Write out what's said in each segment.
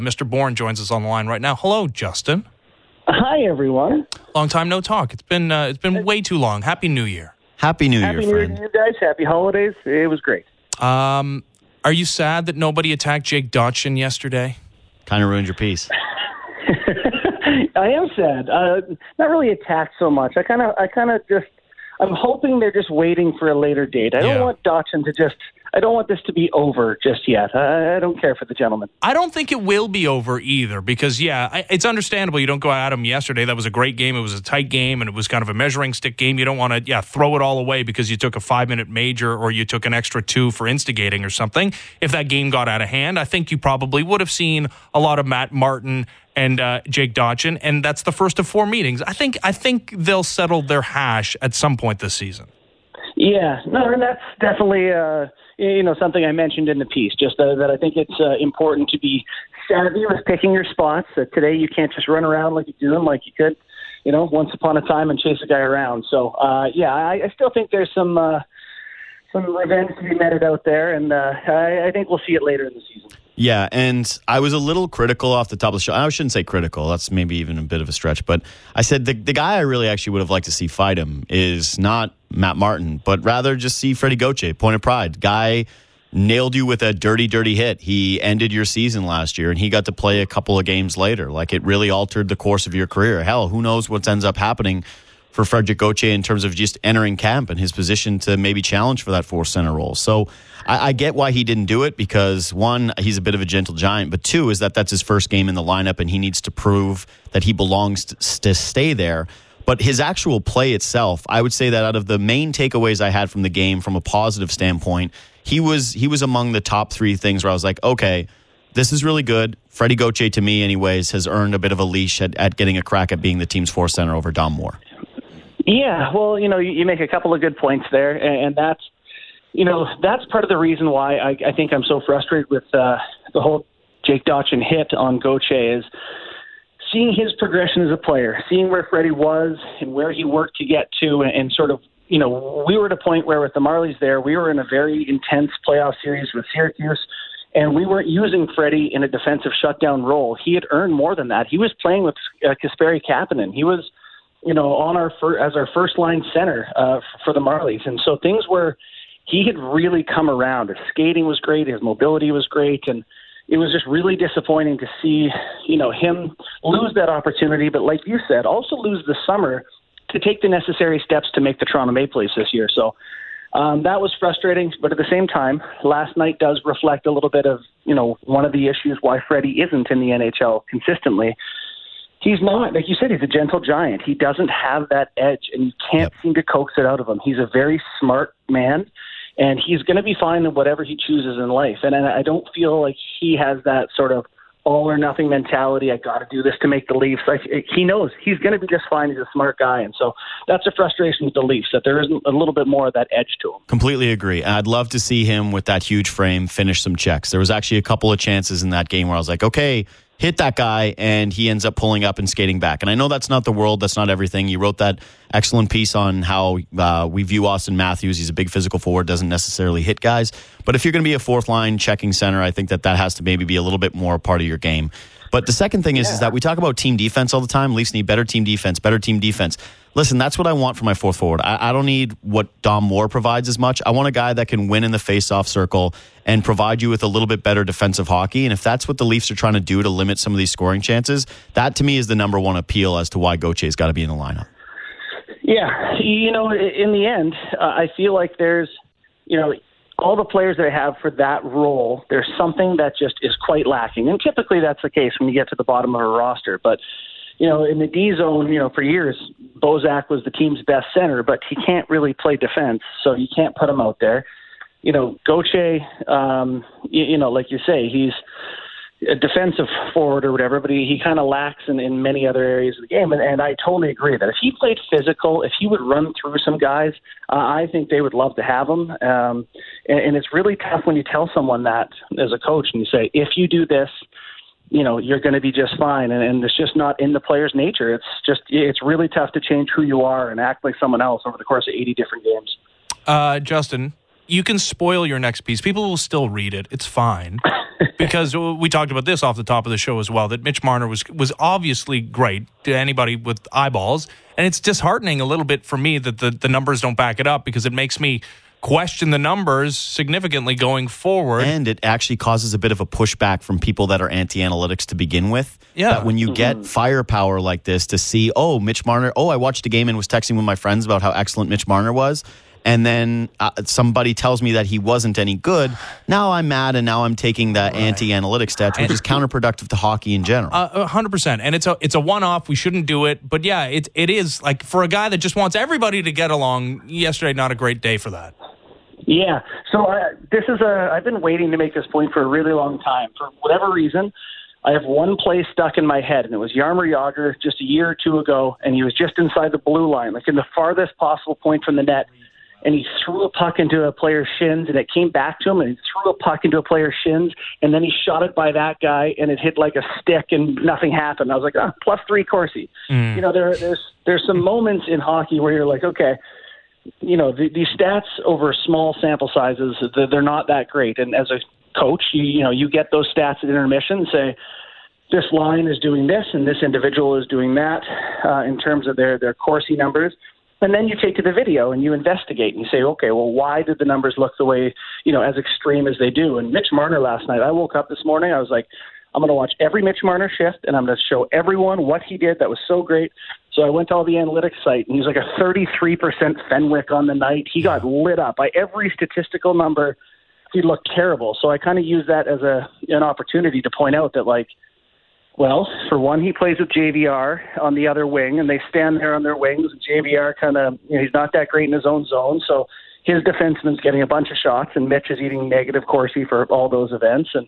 Mr. Bourne joins us on the line right now. Hello, Justin. Hi, everyone. Long time no talk. It's been way too long. Happy New Year. Happy New Year, Happy New Year friend. to you guys. Happy holidays. It was great. Are you sad that nobody attacked Jake Dotchin yesterday? Kind of ruined your piece. I am sad. Not really attacked so much. I'm hoping they're just waiting for a later date. I don't want Dotchin to I don't want this to be over just yet. I don't care for the gentleman. I don't think it will be over either because, it's understandable you don't go at him yesterday. That was a great game. It was a tight game, and it was kind of a measuring stick game. You don't want to, throw it all away because you took a 5-minute major or you took an extra 2 for instigating or something. If that game got out of hand, I think you probably would have seen a lot of Matt Martin and Jake Dotchin, and that's the first of 4 meetings. I think they'll settle their hash at some point this season. Yeah, no, and that's definitely something I mentioned in the piece. Just that I think it's important to be savvy with picking your spots. Today you can't just run around like you do them like you could, once upon a time and chase a guy around. So I still think there's some revenge to be meted out there, and I think we'll see it later in the season. Yeah, and I was a little critical off the top of the show. I shouldn't say critical. That's maybe even a bit of a stretch. But I said the guy I really actually would have liked to see fight him is not Matt Martin, but rather just see Freddie Gauthier, point of pride. Guy nailed you with a dirty, dirty hit. He ended your season last year, and he got to play a couple of games later. Like, it really altered the course of your career. Hell, who knows what ends up happening for Frederick Gauthier in terms of just entering camp and his position to maybe challenge for that fourth center role. So I get why he didn't do it because, one, he's a bit of a gentle giant, but two is that's his first game in the lineup and he needs to prove that he belongs to stay there. But his actual play itself, I would say that out of the main takeaways I had from the game from a positive standpoint, he was among the top 3 things where I was like, okay, this is really good. Freddie Gauthier, to me anyways, has earned a bit of a leash at getting a crack at being the team's fourth center over Dom Moore. Yeah, well, you make a couple of good points there, and that's part of the reason why I think I'm so frustrated with the whole Jake Dotchin hit on Gauthier is seeing his progression as a player, seeing where Freddie was and where he worked to get to, and sort of, we were at a point where with the Marlies there, we were in a very intense playoff series with Syracuse, and we weren't using Freddie in a defensive shutdown role. He had earned more than that. He was playing with Kasperi Kapanen. He was on as our first line center for the Marlies. And so things where he had really come around. His skating was great. His mobility was great. And it was just really disappointing to see, him lose that opportunity. But like you said, also lose the summer to take the necessary steps to make the Toronto Maple Leafs this year. So that was frustrating. But at the same time, last night does reflect a little bit of, one of the issues why Freddie isn't in the NHL consistently. He's not, like you said, he's a gentle giant. He doesn't have that edge, and you can't seem to coax it out of him. He's a very smart man, and he's going to be fine in whatever he chooses in life. And I don't feel like he has that sort of all-or-nothing mentality. I got to do this to make the Leafs. He knows he's going to be just fine. He's a smart guy, and so that's a frustration with the Leafs, that there isn't a little bit more of that edge to him. Completely agree. I'd love to see him with that huge frame finish some checks. There was actually a couple of chances in that game where I was like, okay, hit that guy, and he ends up pulling up and skating back. And I know that's not the world. That's not everything. You wrote that excellent piece on how we view Austin Matthews. He's a big physical forward, doesn't necessarily hit guys. But if you're going to be a fourth-line checking center, I think that has to maybe be a little bit more part of your game. But the second thing is that we talk about team defense all the time. Leafs need better team defense. Listen, that's what I want for my fourth forward. I don't need what Dom Moore provides as much. I want a guy that can win in the face-off circle and provide you with a little bit better defensive hockey. And if that's what the Leafs are trying to do to limit some of these scoring chances, that to me is the number one appeal as to why Gauthier's got to be in the lineup. Yeah, in the end, I feel like there's, all the players that I have for that role, there's something that just is quite lacking. And typically that's the case when you get to the bottom of a roster. But, in the D zone, for years, Bozak was the team's best center, but he can't really play defense, so you can't put him out there. Gauthier, like you say, he's a defensive forward or whatever, but he kind of lacks in many other areas of the game. And I totally agree that if he played physical, if he would run through some guys, I think they would love to have him. And it's really tough when you tell someone that as a coach and you say, if you do this, you're going to be just fine. And it's just not in the player's nature. It's really tough to change who you are and act like someone else over the course of 80 different games. Justin, you can spoil your next piece. People will still read it. It's fine. Because we talked about this off the top of the show as well, that Mitch Marner was obviously great to anybody with eyeballs. And it's disheartening a little bit for me that the numbers don't back it up, because it makes me question the numbers significantly going forward. And it actually causes a bit of a pushback from people that are anti-analytics to begin with. Yeah. That when you get firepower like this to see, Mitch Marner, I watched a game and was texting with my friends about how excellent Mitch Marner was, and then somebody tells me that he wasn't any good, now I'm mad, and now I'm taking the anti-analytics stats, which is counterproductive to hockey in general. 100%. And it's a one-off. We shouldn't do it. But yeah, it is, like, for a guy that just wants everybody to get along, yesterday not a great day for that. Yeah. So I've been waiting to make this point for a really long time. For whatever reason, I have one play stuck in my head, and it was Jaromir Jagr just a year or two ago, and he was just inside the blue line, like in the farthest possible point from the net. And he threw a puck into a player's shins, and it came back to him, and he threw a puck into a player's shins, and then he shot it by that guy, and it hit like a stick, and nothing happened. I was like, +3 Corsi. You know, there's some moments in hockey where you're like, okay, you know, these stats over small sample sizes, they're not that great. And as a coach, you get those stats at intermission and say, this line is doing this, and this individual is doing that in terms of their Corsi numbers. And then you take to the video and you investigate and you say, okay, well, why did the numbers look the way, as extreme as they do? And Mitch Marner last night, I woke up this morning, I was like, I'm going to watch every Mitch Marner shift, and I'm going to show everyone what he did that was so great. So I went to all the analytics site, and he was like a 33% Fenwick on the night. He got lit up by every statistical number. He looked terrible. So I kind of used that as an opportunity to point out that, like, well, for one, he plays with JVR on the other wing, and they stand there on their wings. And JVR kind of, he's not that great in his own zone, so his defenseman's getting a bunch of shots, and Mitch is eating negative Corsi for all those events. And,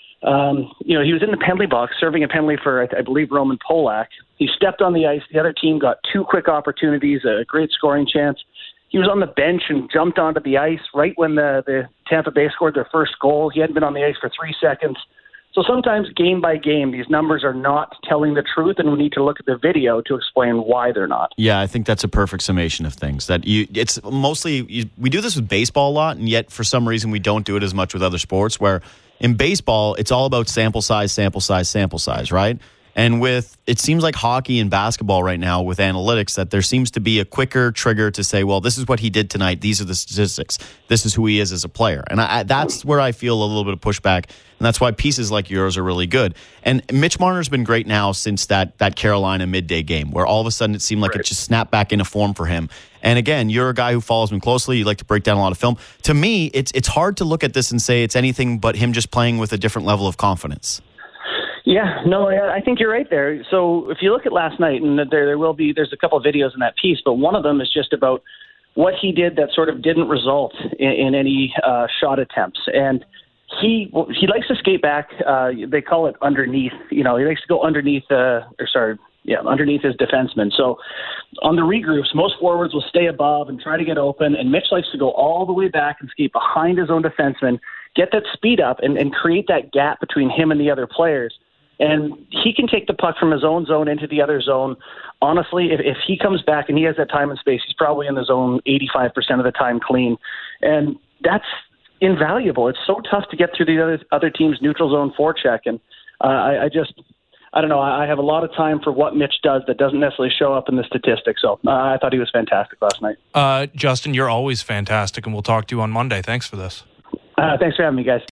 he was in the penalty box serving a penalty for, I believe, Roman Polak. He stepped on the ice. The other team got 2 quick opportunities, a great scoring chance. He was on the bench and jumped onto the ice right when the Tampa Bay scored their first goal. He hadn't been on the ice for 3 seconds. So sometimes game by game, these numbers are not telling the truth, and we need to look at the video to explain why they're not. Yeah, I think that's a perfect summation of things. It's mostly, we do this with baseball a lot, and yet for some reason we don't do it as much with other sports, where in baseball, it's all about sample size, right? And it seems like hockey and basketball right now with analytics, that there seems to be a quicker trigger to say, well, this is what he did tonight. These are the statistics. This is who he is as a player. And that's where I feel a little bit of pushback. And that's why pieces like yours are really good. And Mitch Marner's been great now since that Carolina midday game, where all of a sudden it seemed like it just snapped back into form for him. And again, you're a guy who follows him closely. You like to break down a lot of film. To me, it's hard to look at this and say it's anything but him just playing with a different level of confidence. Yeah, no, I think you're right there. So if you look at last night, and there's a couple of videos in that piece, but one of them is just about what he did that sort of didn't result in any shot attempts. And he likes to skate back. They call it underneath. He likes to go underneath underneath his defenseman. So on the regroups, most forwards will stay above and try to get open, and Mitch likes to go all the way back and skate behind his own defenseman, get that speed up, and create that gap between him and the other players. And he can take the puck from his own zone into the other zone. Honestly, if he comes back and he has that time and space, he's probably in the zone 85% of the time clean. And that's invaluable. It's so tough to get through the other team's neutral zone forecheck. And I don't know. I have a lot of time for what Mitch does that doesn't necessarily show up in the statistics. So I thought he was fantastic last night. Justin, you're always fantastic, and we'll talk to you on Monday. Thanks for this. Thanks for having me, guys.